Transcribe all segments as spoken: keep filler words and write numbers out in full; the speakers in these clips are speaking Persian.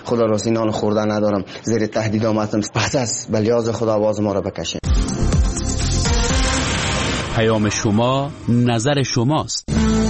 خدا راستی نان خوردن ندارم، زیر تهدید آمدم. پس از به لیاز خدا آواز ما را بکشه. پیام شما نظر شماست.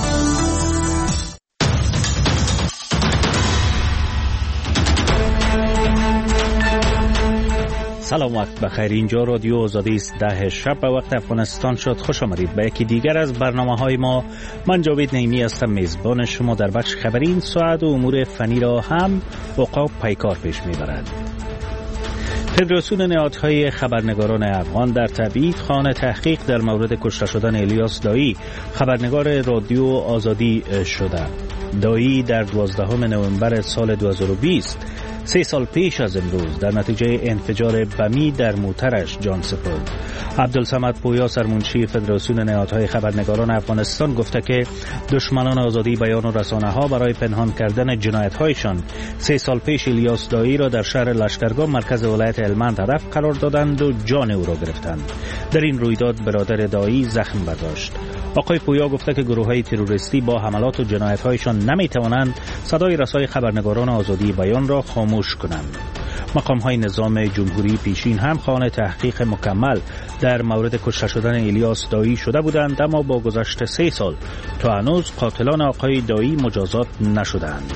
سلام، وقت بخیر. اینجا رادیو آزادی است. ده شب به وقت افغانستان شد. خوش آمدید به یکی دیگر از برنامه های ما. من جاوید نعیمی هستم، میزبان شما. در بخش خبری این ساعت و امور فنی را هم عقاب پیکار پیش میبرد. فدراسیون نهادهای خبرنگاران افغان در تبعید خانه تحقیق در مورد کشته شدن الیاس دایی خبرنگار رادیو آزادی شده. دایی در دوازدهم نوامبر سال دو هزار و بیست، سه سال پیش از امروز، در نتیجه انفجار بمی در موترش جان سپرد. عبدالصمد پویا، سرمنشی فدراسیون نهادهای خبرنگاران افغانستان، گفته که دشمنان آزادی بیان و رسانه ها برای پنهان کردن جنایت هایشان سه سال پیش الیاس دایی را در شهر لشکرگاه مرکز ولایت هلمند هدف قرار دادند و جان او را گرفتند. در این رویداد برادر دایی زخم برداشت. آقای پویا گفته که گروه های تروریستی با حملات و جنایت هایشان نمی توانند صدای رسای خبرنگاران آزادی بیان را خاموش کنند. مقام های نظام جمهوری پیشین هم خانه تحقیق مکمل در مورد کشته شدن الیاس دایی شده بودند، اما با گذشت سه سال تا هنوز قاتلان آقای دایی مجازات نشدند.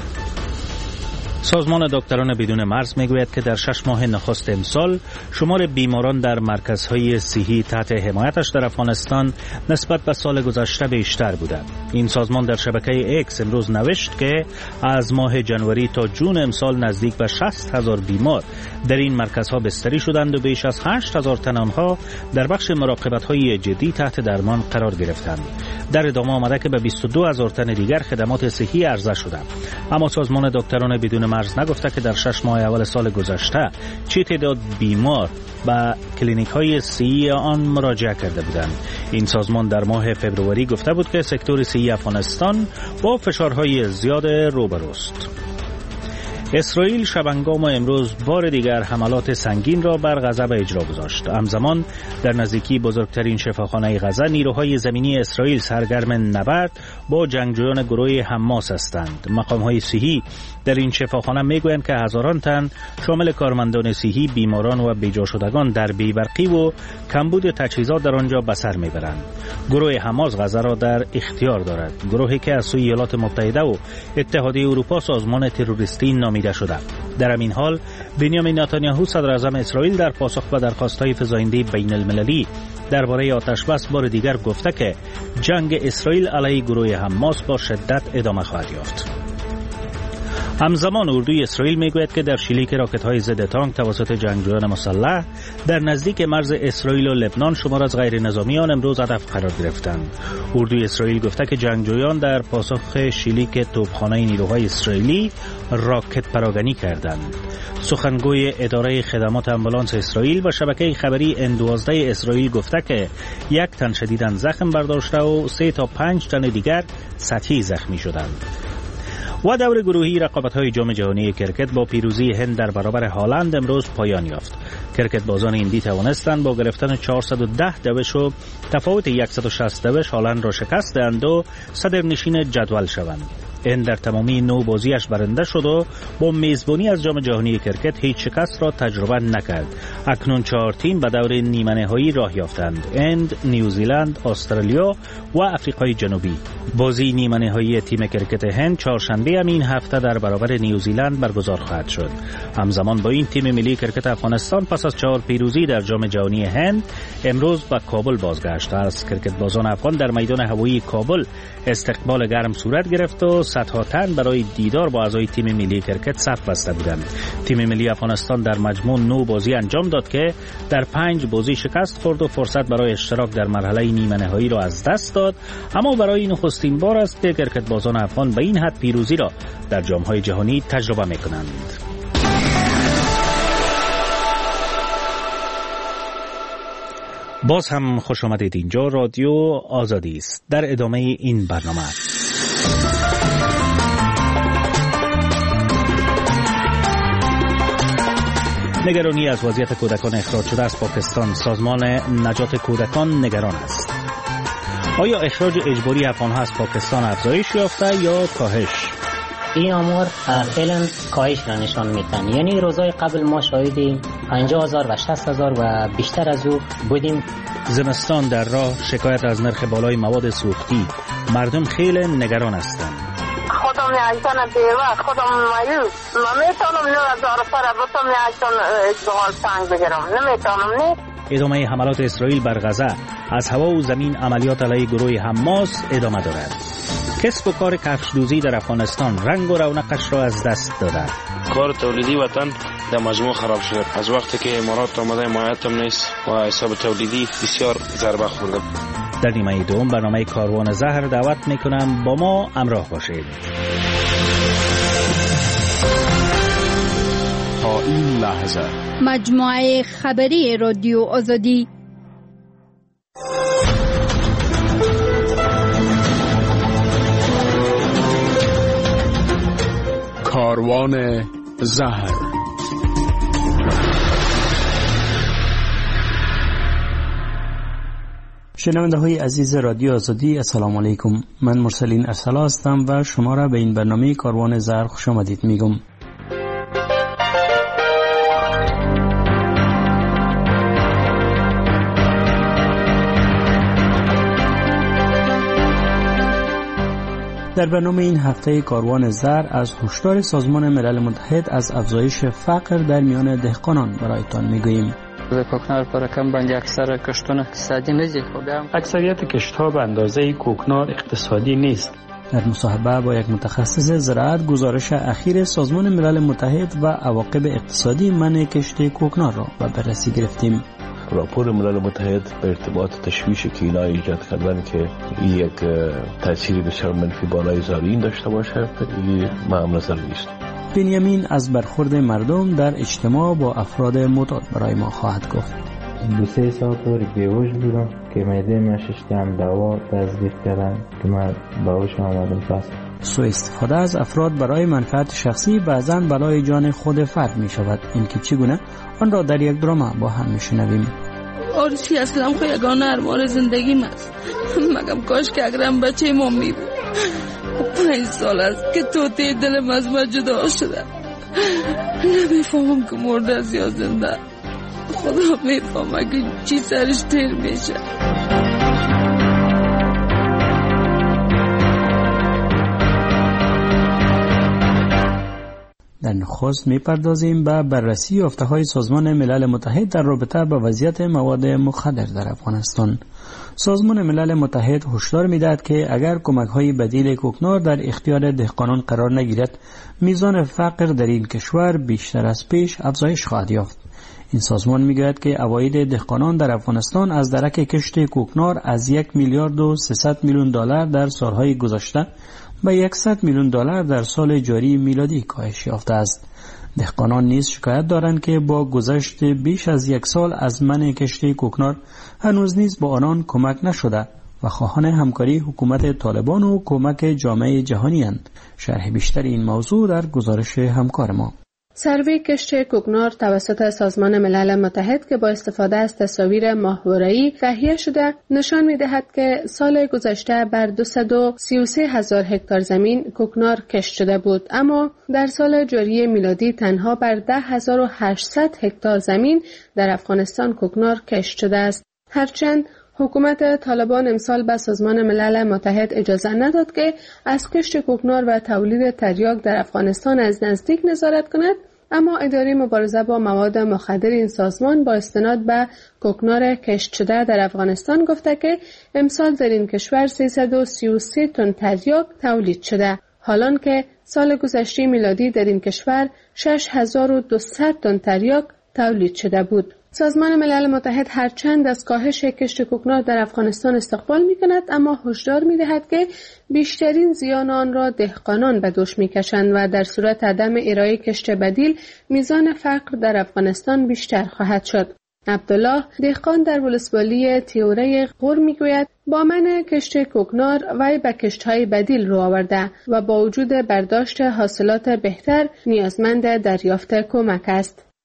سازمان دکتران بدون مرز میگوید که در شش ماه نخست امسال شمار بیماران در مرکزهای صحی تحت حمایتش در افغانستان نسبت به سال گذشته بیشتر بوده. این سازمان در شبکه اکس امروز نوشت که از ماه جنوری تا جون امسال نزدیک به شصت هزار بیمار در این مرکزها بستری شدند و بیش از هشت هزار تن آنها در بخش مراقبت‌های جدی تحت درمان قرار گرفتند. در ادامه آمده که به بیست و دو هزار تن دیگر خدمات صحی عرضه شده. اما سازمان دکتران بدون مرز نگفته که در شش ماه اول سال گذشته چه تعداد بیمار به کلینیک های صحی آن مراجعه کرده بودند. این سازمان در ماه فبروری گفته بود که سکتور صحی افغانستان با فشارهای زیاد روبروست. اسرائیل شبانگام امروز بار دیگر حملات سنگین را بر غزه به اجرا گذاشت. همزمان در نزدیکی بزرگترین شفاخانه غزه نیروهای زمینی اسرائیل سرگرم نبرد با جنگجویان گروه حماس هستند. مقام‌های صحی در این شفاخانه میگویند که هزاران تن شامل کارمندان صحی، بیماران و بیجا شدگان در بی‌برقی و کمبود تجهیزات در آنجا به سر میبرند. گروه حماس غزه را در اختیار دارد. گروهی که از سوی ایالات متحده و اتحادیه اروپا سازمان تروریستی نامیده شده. در همین حال بنیامین نتانیاهو صدر اعظم اسرائیل در پاسخ به درخواست‌های فزاینده بین المللی درباره آتش‌بس بار دیگر گفته که جنگ اسرائیل علیه گروه حماس با شدت ادامه خواهد یافت. همزمان اردوی اسرائیل میگوید که در شلیک راکت‌های ضد تانک توسط جنگجویان مسلح در نزدیک مرز اسرائیل و لبنان شمار از غیر نظامیان امروز هدف قرار گرفتند. اردوی اسرائیل گفته که جنگجویان در پاسخ شلیک توپخانه نیروهای اسرائیلی راکت پراگنی کردند. سخنگوی اداره خدمات آمبولانس اسرائیل و شبکه خبری ان دوازده اسرائیل گفته که یک تن شدیداً زخم برداشته و سه تا پنج تن دیگر سطحی زخمی شدند. و دور گروهی رقابت‌های جام جهانی کرکت با پیروزی هند در برابر هالند امروز پایان یافت. کرکت بازان هندی توانستند با گرفتن چهارصد و ده دوش و تفاوت صد و شصت دوش هالند را شکست دهند و صدرنشین جدول شوند. هند در تمامی نو بازیش برنده شد و با میزبانی از جام جهانی کرکت هیچ شکست را تجربه نکرد. اکنون چهار تیم به دور نیمه نهایی راه یافتند: هند، نیوزیلند، استرالیا و آفریقای جنوبی. بازی نیمه نهایی تیم کرکت هند چهارشنبه همین هفته در برابر نیوزیلند برگزار خواهد شد. همزمان با این تیم ملی کرکت افغانستان پس از چهار پیروزی در جام جهانی هند امروز به کابل بازگشت. از کرکت بازان افغان در میدان هوایی کابل استقبال گرم صورت گرفت و صدها تن برای دیدار با اعضای تیم ملی کرکت صف بسته بودند. تیم ملی افغانستان در مجموع نه بازی انجام داد که در پنج بازی شکست خورد و فرصت برای اشتراک در مرحله نیمه نهایی را از دست داد، اما برای نخستین بار است که کرکت بازان افغان به این حد پیروزی را در جام‌های جهانی تجربه می‌کنند. باز هم خوش آمدید. اینجا رادیو آزادی است. در ادامه این برنامه نگرانی از وضعیت کودکان اخراج شده از پاکستان. سازمان نجات کودکان نگران است. آیا اخراج اجباری افغان‌ها از پاکستان افزایش یافته یا کاهش؟ این آمار فعلا کاهش را نشان میدن. یعنی روزهای قبل ما شاهد پنجاه هزار و شصت هزار و بیشتر از او بودیم. زمستان در راه، شکایت از نرخ بالای مواد سوختی. مردم خیلی نگران هستند. خودم یکتان بیوه، خودم مایوس. من میتونم نو هزار سر بتم یکتان اشتغال سنگ بگیرم. نمیتونم نی. ادامه حملات اسرائیل بر غزه. از هوا و زمین عملیات علیه گروه حماس ادامه دارد. کسب و کار کفش‌دوزی در افغانستان رنگ و رونقش را از دست داده. کار تولیدی وطن در مجموع خراب شد. از وقتی که امارات آمده حمایتم نیست و حساب تولیدی بسیار ضربه خورده. در نیمه دوم برنامه کاروان زهر دعوت میکنم با ما همراه باشید. تا این لحظه مجموعه خبری رادیو آزادی. کاروان زهر. شنونده های عزیز رادیو آزادی، السلام علیکم. من مرسلین ارسلا هستم و شما را به این برنامه کاروان زهر خوش آمدید میگم. در برنامه این هفته کاروان زر از هشدار سازمان ملل متحد از افزایش فقر در میان دهقانان برایتان میگوییم. کوکنار پر کم بند اکثر کشتون اقتصادی نیست. اکثریت کشت‌ها به اندازه کوکنار اقتصادی نیست. در مصاحبه با یک متخصص زراعت گزارش اخیر سازمان ملل متحد و عواقب اقتصادی منع کشت کوکنار را به بررسی گرفتیم. راپور ملل متحد به ارتباط تشویش کینا ایجاد کردن که یک تأثیری بسیار منفی بالای زارعین داشته باشه، این معم نظر نیست. بنیامین از برخورد مردم در اجتماع با افراد معتاد برای ما خواهد گفت. دو سه ساعت طوری بیهوش بودم که معده من ششتم دوا تزریق کردن که من باهوش آمدم پس. سوء استفاده از افراد برای منفعت شخصی بعضاً بلای جان خود فرد می شود. این که چگونه آن را در یک درام با هم می شنویم. آرسی اصلا خو یگانه ارمان زندگیم است. مگم کاش که اگرم بچه ما می بود. پنج سال است که توتی دلم از من جدا شده. نمیفهمم که مرده است یا زنده. خدا میفهمه که چی سرش تیر میشه. در نخست میپردازیم به بررسی یافته‌های سازمان ملل متحد در رابطه با وضعیت مواد مخدر در افغانستان. سازمان ملل متحد هشدار می‌دهد که اگر کمک‌های بدیل کوکنار در اختیار دهقانان قرار نگیرد، میزان فقر در این کشور بیشتر از پیش افزایش خواهد یافت. این سازمان میگوید که عواید دهقانان در افغانستان از درک کشت کوکنار از یک میلیارد و سیصد میلیون دلار در سالهای گذشته به صد میلیون دلار در سال جاری میلادی کاهش یافته است. دهقانان نیز شکایت دارند که با گذشت بیش از یک سال از منع کشت کوکنار هنوز نیز با آنان کمک نشده و خواهان همکاری حکومت طالبان و کمک جامعه جهانی اند. شرح بیشتر این موضوع در گزارش همکار ما. سروی کشت کوکنار توسط سازمان ملل متحد که با استفاده از تصاویر ماهواره‌ای تهیه شده نشان می‌دهد که سال گذشته بر دویست و سی و سه هزار هکتار زمین کوکنار کشت شده بود، اما در سال جاری میلادی تنها بر ده هزار و هشتصد هکتار زمین در افغانستان کوکنار کشت شده است. هرچند حکومت طالبان امسال به سازمان ملل متحد اجازه نداد که از کشت کوکنار و تولید تریاک در افغانستان از نزدیک نظارت کند، اما اداره مبارزه با مواد مخدر این سازمان با استناد به کوکنار کشت شده در افغانستان گفته که امسال در این کشور سیصد و سی و سه تن تریاک تولید شده، حالان که سال گذشته میلادی در این کشور شش هزار و دویست تن تریاک تولید شده بود. سازمان ملل متحد هرچند از کاهش کشت کوکنار در افغانستان استقبال می‌کند، اما هشدار می‌دهد که بیشترین زیان آن را دهقانان به دوش می‌کشند و در صورت عدم ارائه کشت بدیل میزان فقر در افغانستان بیشتر خواهد شد. عبدالله دهقان در ولسوالی تیوره غور میگوید با منع کشت کوکنار وی به کشت‌های بدیل رو آورده و با وجود برداشت حاصلات بهتر نیازمند دریافت کمک است.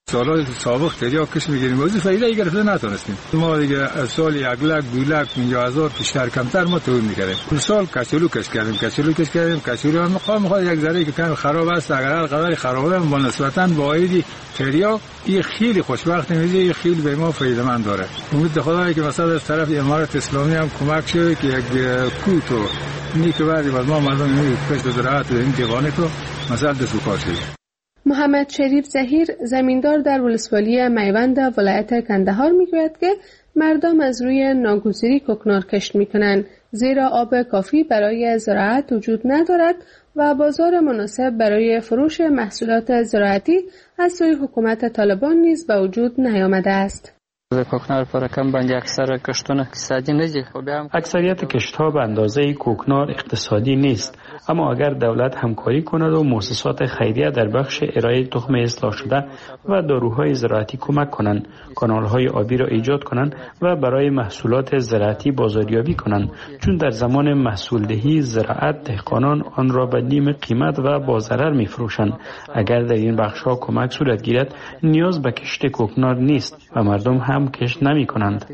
سالهای سابق تریا کش میگیریم ولی فایده گرفته نتونستیم. ما دیگه از سال یک لک دو لک پنجاه هزار بیشتر کمتر ما تولید میکردیم. اون سال کچلو کش کردیم کچلو کش کردیم کچلو هم مقام خود یک ذره که کم خراب است اگر هر قدر خرابه با نسبتا با ایدی تریا این خیلی خوشبخت میشه خیلی به ما فایده مند داره. امید خدایی که مثلا از طرف امارات اسلامی هم کمک شه که یک کوتو نیک بعدی باز ما مردم می کش زراعت این دیوانه تو مثلا دست کار شه. محمد شریف ظهیر زمیندار در ولسوالی میوند ولایت کندهار میگوید که مردم از روی ناگزیری کوکنار کشت میکنند زیرا آب کافی برای زراعت وجود ندارد و بازار مناسب برای فروش محصولات زراعتی از سوی حکومت طالبان نیز به وجود نیامده است. کوکنار پر کم باندې اکثر کشتونه اقتصادی نه خو بیا اکثریت کشت‌ها به اندازه کوکنار اقتصادی نیست، اما اگر دولت همکاری کند و مؤسسات خیریه در بخش ارائه تخم اصلاح شده و داروهای زراعتی کمک کنند، کانال‌های آبی را ایجاد کنند و برای محصولات زراعتی بازاریابی کنند، چون در زمان محصول دهی زراعت دهقانان آن را به نیم قیمت و با ضرر می‌فروشند. اگر در این بخش‌ها کمک صورت گیرد نیاز به کشت کوکنار نیست و مردم هم کشت نمی کنند.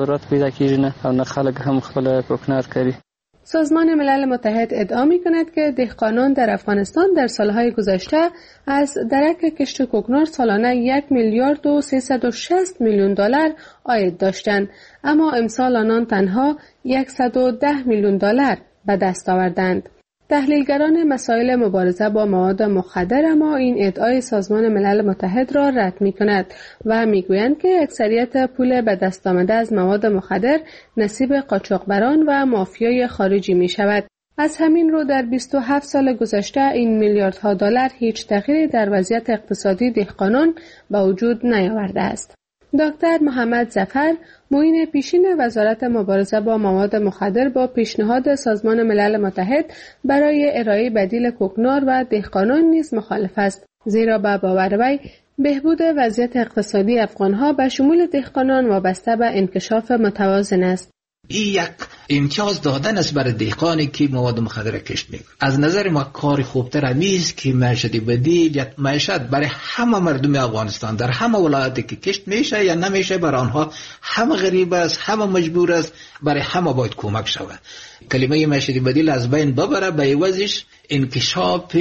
سازمان ملل متحد ادعا می کند که دهقانان در افغانستان در سالهای گذشته از درک کشت کوکنار سالانه یک میلیارد و سیصد و شصت میلیون دلار عاید داشتند، اما امسال آنان تنها صد و ده میلیون دلار به دست آوردند. تحلیلگران مسائل مبارزه با مواد مخدر اما این ادعای سازمان ملل متحد را رد می کند و می گویند که اکثریت پول به دست آمده از مواد مخدر نصیب قاچاقبران و مافیای خارجی می شود. از همین رو در بیست و هفت سال گذشته این میلیاردها دلار هیچ تغییری در وضعیت اقتصادی دهقانان به وجود نیاورده است. دکتر محمد ظفر معین پیشین وزارت مبارزه با مواد مخدر با پیشنهاد سازمان ملل متحد برای ارائه بدیل کوکنار و دهقانان نیز مخالف است، زیرا به باور وی بهبود وضعیت اقتصادی افغانها به شمول دهقانان وابسته به انکشاف متوازن است. این یک امتیاز دادن است برای دهقانی که مواد مخدر کشت میکنه. از نظر ما کار خوبتر همیست که معیشت بدیل یا معیشت برای همه مردم افغانستان در همه ولایاتی که کشت میشه یا نمیشه برای آنها همه غریب است، همه مجبور است، برای همه باید کمک شود. کلمه معیشت بدیل از بین ببره، به عوضش انکشاف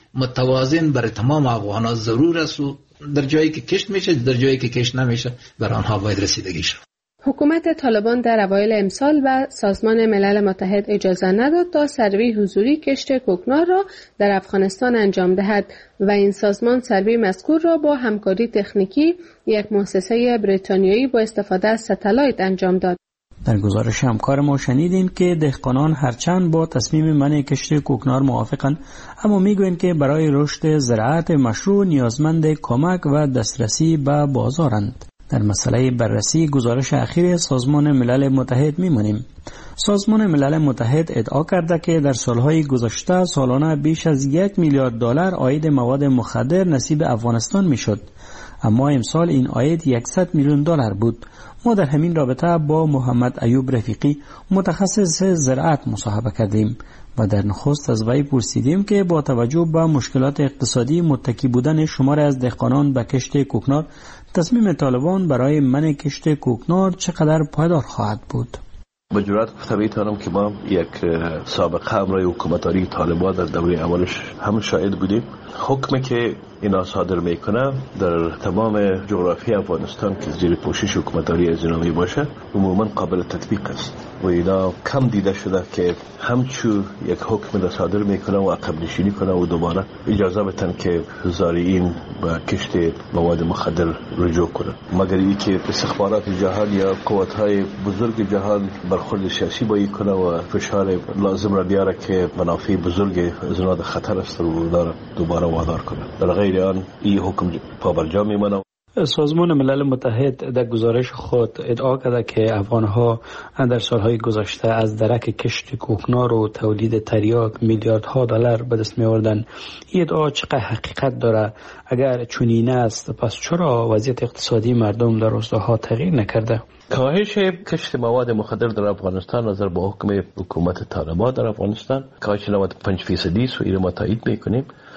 متوازن برای تمام افغانان ضرور است و در جایی که کشت میشه در جایی که کشت نمیشه برای آنها باید رسیدگی شود. حکومت طالبان در اوایل امسال و سازمان ملل متحد اجازه نداد تا سروی حضوری کشت کوکنار را در افغانستان انجام دهد و این سازمان سروی مذکور را با همکاری تکنیکی یک مؤسسه بریتانیایی با استفاده از ستلایت انجام داد. در گزارش همکار ما شنیدیم که دهقانان هرچند با تصمیم منع کشت کوکنار موافقند، اما میگویند که برای رشد زراعت مشروع نیازمند کمک و دسترسی به بازارند. در مسئله بررسی گزارش اخیر سازمان ملل متحد میمانیم. سازمان ملل متحد ادعا کرده که در سالهای گذشته سالانه بیش از یک میلیارد دلار عاید مواد مخدر نصیب افغانستان میشد، اما امسال این عاید صد میلیون دلار بود. ما در همین رابطه با محمد ایوب رفیقی متخصص زراعت مصاحبه کردیم و در نخست از وی پرسیدیم که با توجه به مشکلات اقتصادی متکی بودن شمار از دهقانان به کشت کوکنار، تصمیم طالبان برای منع کشت کوکنار چقدر پایدار خواهد بود. با جرات گفته میتونم که ما یک سابقه امرای حکومتاری طالبان در دوره اولش هم شاهد بودیم. حکمی که اینا صادر میکنه در تمام جغرافی افغانستان که زیر پوشش حکومتاری نظامی باشه عموما قابل تطبیق است و اینا کم دیده شده که همچون یک حکم را صادر میکنه و عقب نشینی کنه و دوباره اجازه بدن که زارعین با کشت مواد مخدر رجوع کنه، مگر اینکه استخبارات جهان یا قوت‌های بزرگ جهان برخورد سیاسی باید کنه و فشار لازم را بیاره که منافع بزرگ از ناد خطر است و داره دوباره وادار کنه. در غیر آن این حکم پابرجا میمانه. سازمان ملل متحد در گزارش خود ادعا کرده که افغانها در سالهای گذشته از درک کشت کوکنار و تولید تریاک میلیاردها دلار به دست می آوردند. این ادعا چقدر حقیقت داره؟ اگر چنین است پس چرا وضعیت اقتصادی مردم در روستاها تغییر نکرده؟ کاهش کشت مواد مخدر در افغانستان نظر با حکم حکومت طالبان در افغانستان کاهش نود و پنج فیصدی است و این ما تایید میکنیم.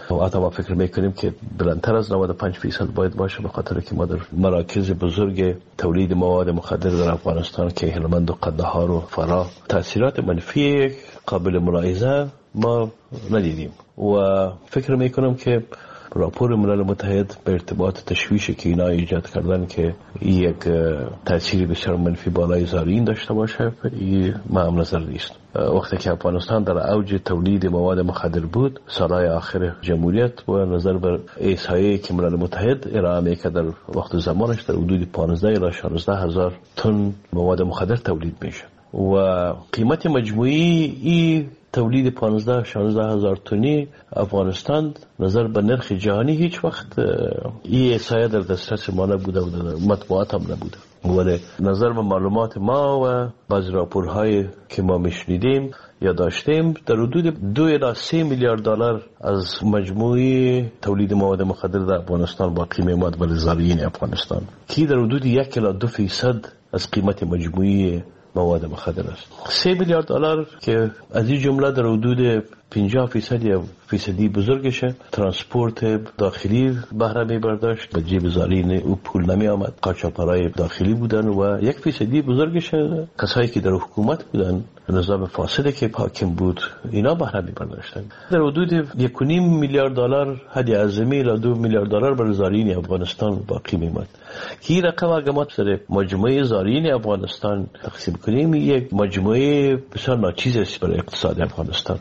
و حتی ما فکر میکنیم که بلندتر از نود و پنج فیصد باید باشه، به خاطر که ما در مراکز بزرگ تولید مواد مخدر در افغانستان که هلمند و قندهار و فرا تاثیرات منفی قابل ملاحظه ما ندیدیم و فکر میکنم که راپور ملل متحد به ارتباط تشویشی که اینا ایجاد کردن که یک تأثیری بسیار منفی بالای زارعین داشته باشه، این ما هم نظر نیست. وقتی که افغانستان در اوج تولید مواد مخدر بود سالهای آخر جمهوریت و نظر بر احصایه‌ای که ملل متحد ارائه میکرد در وقت زمانش در حدود پانزده الی شانزده هزار تن مواد مخدر تولید میشه و قیمت مجموعی این تولید پانزده شانزده هزار تنی افغانستان نظر به نرخ جهانی هیچ وقت این احصایه در دسترس ما نبوده و در مطبوعات هم نبوده، ولی نظر به معلومات ما و بعض راپورهای که ما میشنیدیم یا داشتیم در حدود دو الی سه میلیارد دلار از مجموعی تولید مواد مخدر در افغانستان باقی میماند برای زارعین افغانستان که در حدود یک الی دو فیصد از قیمت مجموعی مواد مخدر است. سه میلیارد دلار که از این جمله در حدود پنجاه فیصد یا فیصدی بزرگشه ترانسپورت داخلی بهره می برداشت، به جیب زارعین او پول نمی آمد، قاچاق‌های داخلی بودن و یک فیصدی بزرگشه کسایی که در حکومت بودن نظام فاسد که حاکم بود اینا بهره می برداشتن. در حدود یک و نیم میلیارد دلار حد اعظمی الی دو میلیارد دلار برای زارعین افغانستان باقی می ماند که این رقم اگر ما سر مجموعه زارعین افغانستان تقسیم کنیم یک مجموعه بسیار ناچیز است برای اقتصاد افغانستان.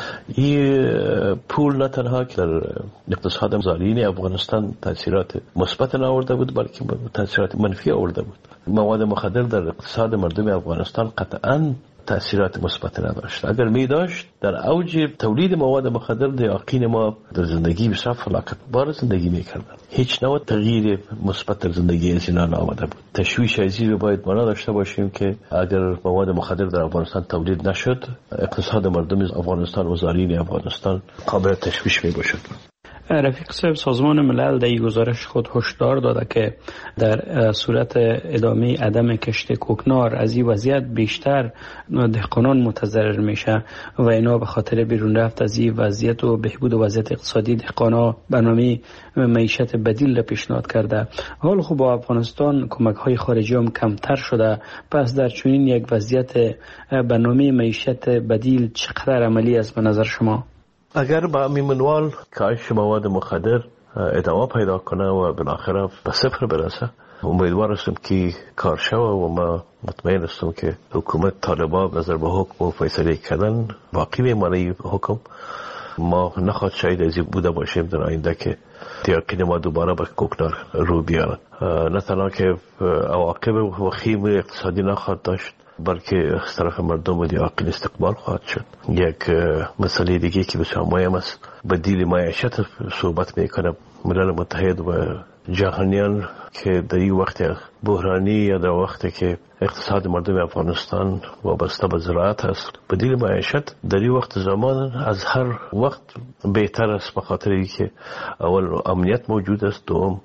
این پول نه تنها که در اقتصاد زارعین افغانستان تاثیرات مثبت آورده بود بلکه تاثیرات منفی آورده بود. مواد مخدر در اقتصاد مردم افغانستان قطعاً تأثیرات مثبت نداشت. اگر می داشت در اوج تولید مواد مخدر دیاقین ما در زندگی بسیار فلاکت بار زندگی میکردن، هیچ نوع تغییر مثبت در زندگی از اینا نآمده بود. تشویش ازی رو باید ما داشته باشیم که اگر مواد مخدر در افغانستان تولید نشد اقتصاد مردم افغانستان و زارعین افغانستان قابل تشویش می باشد. رفیق صاحب، سازمان ملل در این گزارش خود هشدار داده که در صورت ادامه عدم کشت کوکنار از این وضعیت بیشتر دهقانان متضرر میشه و اینا به خاطر بیرون رفت از این وضعیت و بهبود وضعیت اقتصادی دهقانا برنامه معیشت بدیل را پیشنهاد کرده. حال خوب با افغانستان کمک های خارجی هم کمتر شده، پس در چنین یک وضعیت برنامه معیشت بدیل چقدر عملی است به نظر شما؟ اگر با همین منوال کاهش مواد مخدر ادامه پیدا کنه و بالاخره به صفر برسه، امیدوار هستم که کار شوه و ما مطمئن هستم که حکومت طالبان نظر به حکم و فیصله کردن باقی میمانه حکم. ما نخواد شاید از این بوده باشیم در آینده که دیاقین ما دوباره به کوکنار رو بیارن، نه تنها که عواقب وخیم اقتصادی نخواد داشت بلکه از طرف مردم و دیاقین استقبال خواهد شد. یک مسئله دیگه که بسیار مهم است بدیل معیشت صحبت میکنه ملل متحد و جهانیان که در این وقت بحرانی یا در وقتی که اقتصاد مردم افغانستان وابسته به زراعت است بدیل معیشت در این وقت زمان از هر وقت بهتر است، به خاطر اینکه اول امنیت موجود است، دوم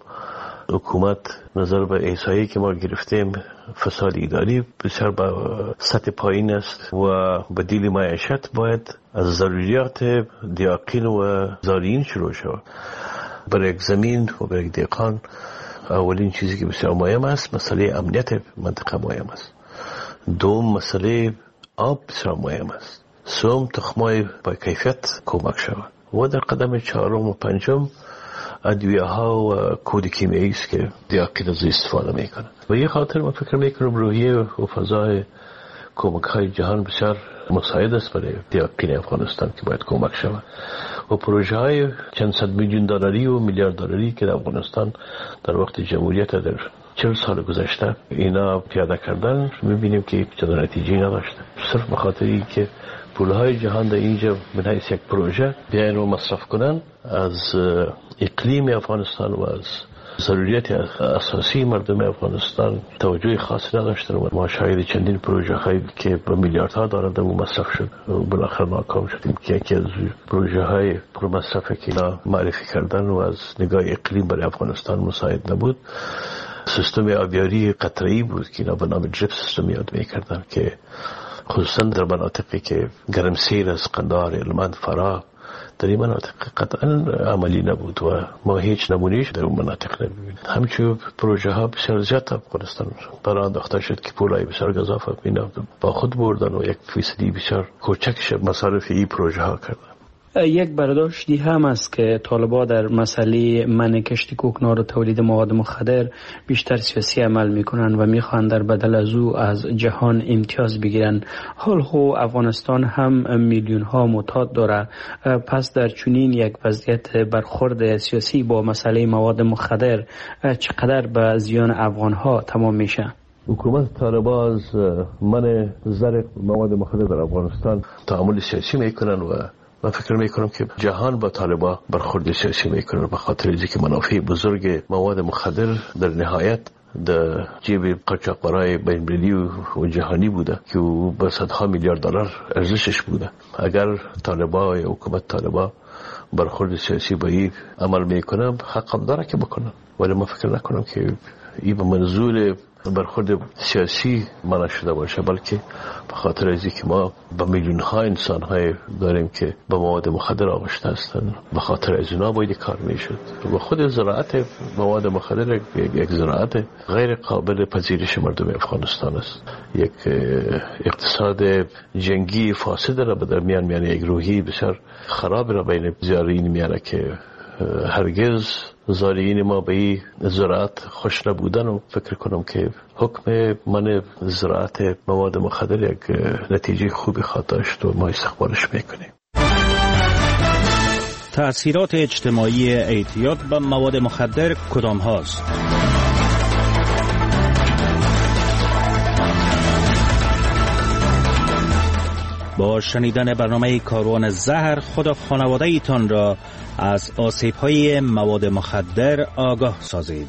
حکومت نظر به احصایی که ما گرفتیم فساد اداری بسیار با سطح پایین است و بدیل معیشت باید از ضروریات دیاقین و زارعین شروع شود. برای یک زمین و برای یک دهقان اولین چیزی که بسیار مهم است مسئله امنیت منطقه مهم است، دوم مسئله آب بسیار مهم است، سوم تخمای با کیفیت کمک شود و در قدم چهارم و پنجم ادویه ها و کود کیمیایی است که دیاقین از استفاده میکنه. و یه خاطر من فکر میکنم روحیه و فضای کمک های جهان بسیار مساعد است برای دیاقین افغانستان که باید کمک شود و پروژه های چند صد میلیون دلاری و میلیارد دلاری که در افغانستان در وقت جمهوریت در چهل سال گذشته اینا پیاده کردن میبینیم که چند نتیجه نداشته، صرف به خاطر اینکه پولهای جهان در اینجا به حیث یک پروژه بیاین و مصرف کنن از اقلیم افغانستان و از ضروریات اساسی مردم افغانستان توجه خاصی نداشتن و ما شاهد چندین پروژه هایی که به میلیاردها دارنده و مصرف شد و بالاخره ناکام شدیم که یکی از پروژه های پرمصرفه که اینا معرفی کردن و از نگاه اقلیم برای افغانستان مساعد نبود سیستم آبیاری قطره‌ای بود که اینا به نام دریپ سیستم یاد میکردن که خصوصا در مناطقی که گرمسیر از قندهار، هلمند، فرا در این مناطق قطعا عملی نبود و ما هیچ نمونهش در اون مناطق نمی‌بینیم. همچنین پروژه ها بسیار زیاد افغانستان برای انداخته شد که پولای بسیار گزاف اینا با خود بردن و یک فیصدی بسیار کوچکش مصارف این پروژه ها کردن. یک برداشتی هم است که طالبان در مسئله منع کشت کوکنار و تولید مواد مخدر بیشتر سیاسی عمل میکنن و میخوان در بدل از او از جهان امتیاز بگیرن. حال خو افغانستان هم میلیون ها معتاد داره، پس در چنین یک وضعیت برخورد سیاسی با مسئله مواد مخدر چقدر به زیان افغان ها تمام میشه؟ حکومت طالبان از منع زرق مواد مخدر در افغانستان تعامل سیاسی میکنن و من فکر میکنم که جهان با طالبان برخورد سیاسی میکنه به خاطر اینکه منافع بزرگ مواد مخدر در نهایت در جیب قاچاقبرای بین‌المللی و جهانی بوده که به صدها میلیارد دلار ارزشش بوده. اگر طالبان یا حکومت طالبان برخورد سیاسی با این عمل میکنه حق داره که بکنه، ولی من فکر نکنم که این به منظور برخورد سیاسی منع شده باشه، بلکه به خاطر از اینکه ما با میلیون ها انسان های داریم که به مواد مخدر آغشته هستند، به خاطر از اینا باید کار میشد. و خود زراعت مواد مخدر یک زراعت غیر قابل پذیرش مردم افغانستان است. یک اقتصاد جنگی فاسد را به درمیان میانه، یک روحی بسیار خراب را بین زارعین میانه که هرگز زارعین ما به این زراعت خوش نبودن و فکر کنم که حکم من زراعت مواد مخدر یک نتیجه خوبی خواهد داشت و ما استقبالش میکنیم. تأثیرات اجتماعی اعتیاد به مواد مخدر کدام هاست؟ با شنیدن برنامه کاروان زهر خود و خانواده ایتان را از آسیب‌های مواد مخدر آگاه سازید.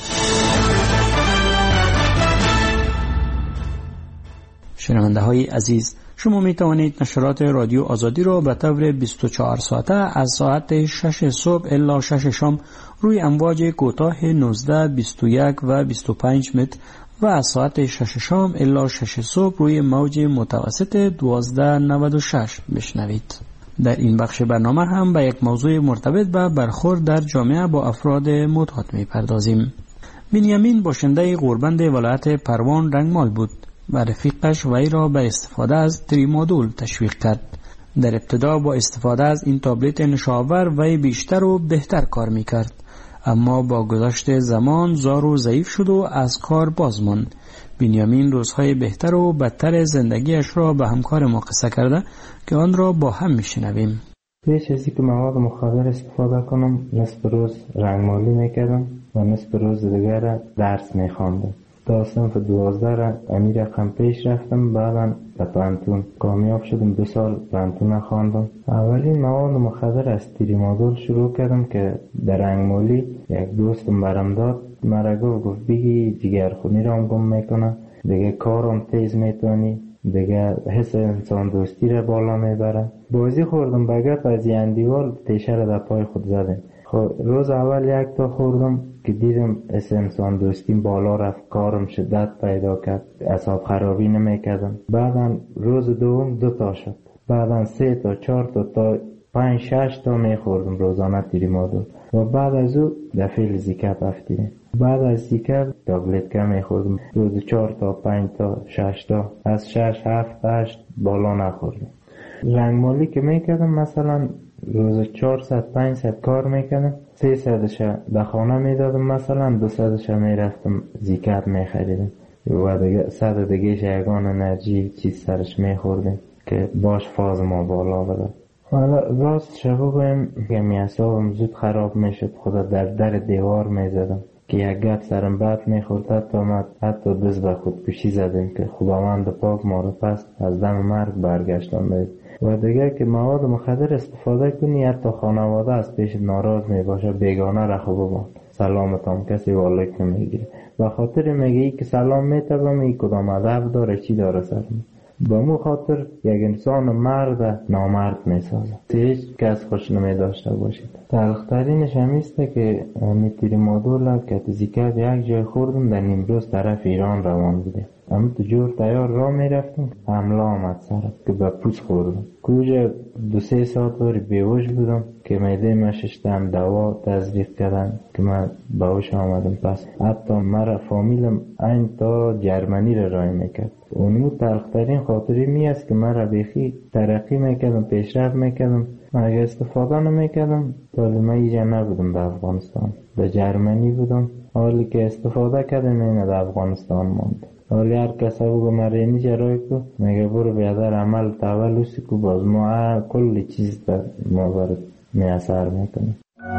شنونده های عزیز، شما می توانید نشرات رادیو آزادی را به طور بیست و چهار ساعته از ساعت شش صبح الی شش شام روی امواج کوتاه نوزده، بیست و یک و بیست و پنج متر و از ساعت شش شام الی شش صبح روی موج متوسط دوازده نود و شش بشنوید. در این بخش برنامه هم به یک موضوع مرتبط به برخورد در جامعه با افراد معتاد می‌پردازیم. بنیامین باشنده غوربند ولایت پروان رنگمال بود و رفیقش وی را به استفاده از تریمادول تشویق کرد. در ابتدا با استفاده از این تابلت نشاور وی بیشتر و بهتر کار می‌کرد، اما با گذشت زمان زار و ضعیف شد و از کار باز ماند. بنیامین روزهای بهتر و بدتر زندگیش را به همکار ما قصه کرده که آن را با هم میشنویم. پیش از اینکه مواد مخدر استفاده کنم نصف روز رنگمالی میکردم و نصف روز دیگر درس میخواندم. تا صنف دوازده را امیر رقم پیش رفتم، بعدا به پانتون کامیاب شدم. دو سال پانتون خواندم. اولین مواد مخدر از تریمادول شروع کردم که در رنگمالی یک دوستم برام داد. مرا گفت بگی جگرخونی را هم گم میکنه، دیگه کارم تیز میتونی، دیگه حس انسان دوستی را بالا میبره. بازی خوردم به گپ از یندیوال تیشه را در پای خود زدم. خب روز اول یک تا خوردم که دیدم حس انسان دوستیم بالا رفت، کارم شدت پیدا کرد، اعصاب خرابی نمیکردم. بعدا روز دوم دو تا شد، بعدا سه تا چهار تا تا پنج شش تا میخوردم روزانه تریمادول و بعد از او دفعه زیکپ افتیدیم. بعد از زیکپ تابلت که میخوردم روز چهار تا پنج تا شش تا، از شش هفت هشت بالا نخوردم. رنگمالی که میکردم مثلا روز چهارصد پانصد کار میکردم، سیصدش به خانه میدادم، مثلا دوصدش میرفتم زیکپ میخریدم و دیگه صد دیگه یگان انرژی چیز سرش میخوردیم که باش فاز ما بالا بده. حالا راست شبه بگویم که میعصابم زود خراب میشد، خدا در در دیوار میزدم که یک گپ سرم بد میخورد، حتی ما حتی دست به خودکشی زدیم که خداوند پاک ما رو پس از دم مرگ برگشتان دید. و دیگه که مواد مخدر استفاده کنی حتی خانواده از پیش ناراض میباشه، بیگانه رخو ببان سلامتام کسی والک نمیگیره، و خاطر میگه ای که سلام میتبم ای کدام ادب داره چی داره سرم، با مو خاطر یک انسان مرد نامرد میسازه، هیچ کس خوش نمی داشته باشید. تلخترینش همیسته که میتیری مادولا که تزیکت یک جای خوردم در نیمروز طرف ایران روان بوده. اما تو جور تیار را میرفتم، حمله آمد سرم که به پوست خوردم. کجا دو سه ساعت وری بیهوش بودم که معده ما ششتم دوا تزریق کردن که من باوش آمدم. پس حتی مرا فامیلم این تا جرمنی را رای میکرد. اونو تلخترین خاطری می است که مرا بیخی ترقی میکردم، پیشرفت میکردم. من اگه استفاده نمیکردم تازه من اینجا نبودم به افغانستان، به جرمنی بودم. حالی که استفاده کردم اینه در افغانستان ماند. حالی هر کسا بگو مره نیجا رای کو مگه برو بیادر عمل تاول اوسی کو باز ما کلی چیز در ما برد می اثر میکنه.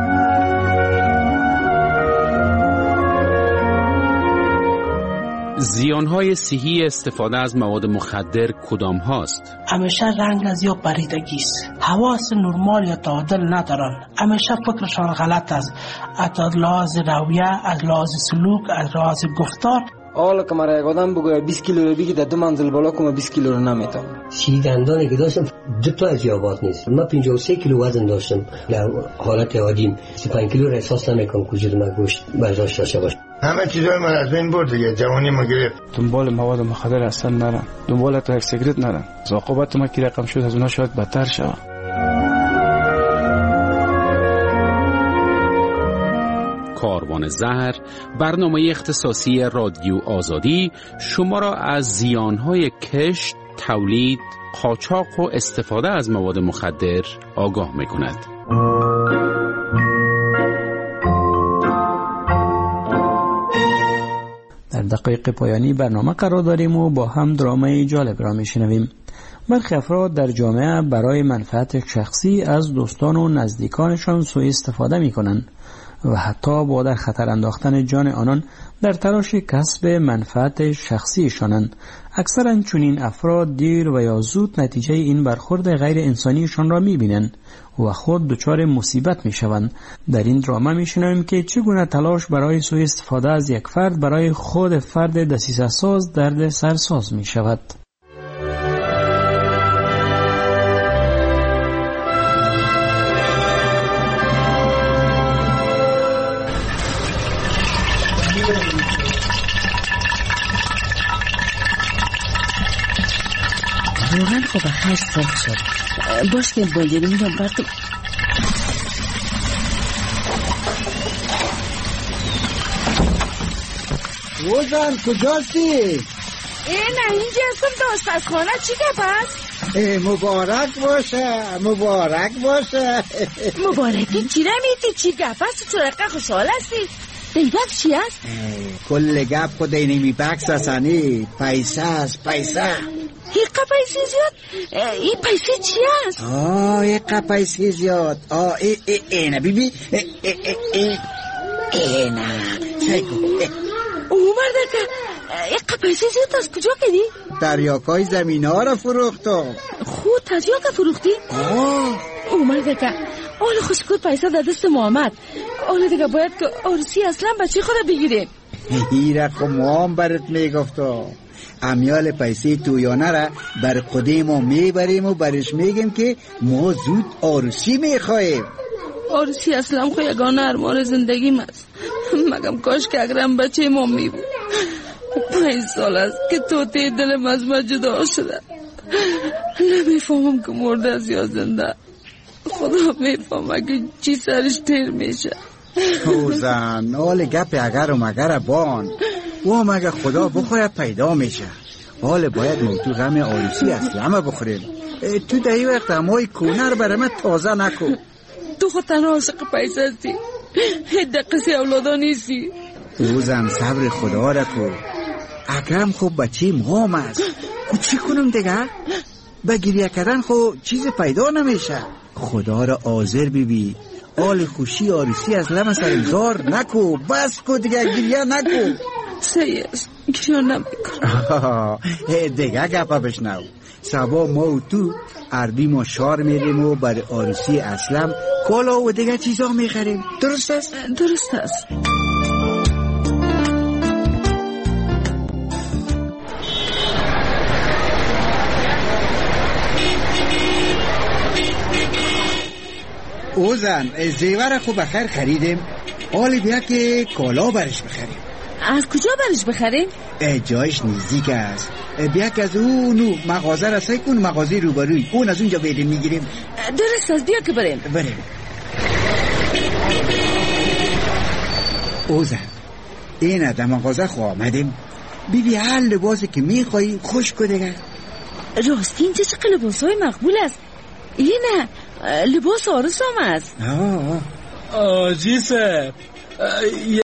زیانهای صحی استفاده از مواد مخدر کدام هاست؟ همیشه رنگ از یا پریدگی است. حواس نرمال یا تعادل ندارن. همیشه فکرشان غلط است. از لحاظ رویه، از لحاظ سلوک، از لحاظ گفتار. حالا که مرا یک آدم بگوید بیست کیلو رو بگی در دو منزل بالا کنم بیست کیلو رو نمیتونم. سی دندانی که داشتم دو تا از یابات نیست. من پنجاه و سه کیلو وزن داشتم. در حالت عادیم سی و پنج کیلو را احساس نمیکنم وجود من گوشت برداشت داشته باشه. همه چیزای من از بین برد دیگه، جوانی ما گرفت. دنبال مواد مخدر اصلا نرم، دنبال تا یک سیگرت نرم. عاقبت ما که رقم شد از اونها شاید بدتر شود. کاروان زهر، برنامه اختصاصی رادیو آزادی شما را از زیانهای کشت، تولید، قاچاق و استفاده از مواد مخدر آگاه می‌کند. در دقایق پایانی برنامه قرار داریم و با هم درامای جالب را میشنویم. برخی افراد در جامعه برای منفعت شخصی از دوستان و نزدیکانشان سوء استفاده می کنند و حتی با در خطر انداختن جان آنان در تلاش کسب منفعت شخصیشانند. اکثرا چنین افراد دیر و یا زود نتیجه این برخورد غیر انسانیشان را می بینند و خود دچار مصیبت می شوند. در این دراما می شنویم که چگونه تلاش برای سوء استفاده از یک فرد برای خود فرد دسیسه ساز درد سرساز می شود. واقعا خب هشت سال شد. باش که باید میدم برد. روزن کجاستی؟ ای نه اینجا هستم داشت از خانه چی گپ هست؟ مبارک باشه مبارک باشه. مبارکی چی نمیدی چی گپ هست؟ تو رقه خوشحال هستی؟ این گپ چی هست؟ کل گپ خود اینمی بکس هستنی. پیسه هست پیسه. ایقا پیسه زیاد؟ این پیسه چی هست؟ آه ایقا پیسه زیاد. آه ای ای ای نه بی بی ای ای ای ای نه سایکو. او مرده که ایقا پیسه زیاد از کجا کدی؟ تریاکای زمین ها را فروختم. خود تریاک فروختی؟ آه او مرده که آل خوشکود پیسه در دست محمد. آل دیگه باید که عروسی اصلا بچه خود بگیریم. هیره خب مام برات میگفتم امیال پیسه تویانه را بر خودی ما میبریم و برش میگیم که ما زود عروسی میخواهیم. عروسی اصلا خو یگانه ارمان زندگیم است. مگم کاش که اگرم بچه ما می بود. پنج سال است که توتی دلم از من جدا شده. نمیفهمم که مرده است یا زنده. خدا میفهمه که چی سرش تیر میشه. اوزن حال گپ اگر و مگر بان و مگه خدا بخواه پیدا میشه. حال باید موتو غم عروسی اسلام بخوریم. تو در این وقت همای کونه رو برای من تازه نکن. تو خود تنها عاشق پیسه هستی، دقیقی اولادا نیستی. اوزن صبر خدا را کو. اکرم خوب بچه مام است. خود چی کنم دیگه؟ به گریه کردن خود چیز پیدا نمیشه. خدا را حاضر ببی. آل خوشی عروسی از لم سرمزار نکو. بس کو دیگه گریه نکو. سیه است گریه نمیکنم. دیگه گپا بشنو. سبا ما و تو عربی ما شار میریم و برای عروسی اسلم کالا و دیگه چیزا میخریم. درست است؟ درست است. اوزن زیور خوب بخیر خریدیم. حالی بیا که کالا برش بخریم. از کجا برش بخریم؟ جایش نزدیک است. بیا که از اون مغازه رسای کن، مغازه روبروی اون، از اونجا بریم میگیریم. درست است، بیا که بریم. بریم. اوزن این در مغازه خو آمدیم، بیبی هر لباسی که میخوایی خوش کدگه. راستی اینجا چه لباس های مقبول است. این نه لباس آرس هم است. آه آجی صاحب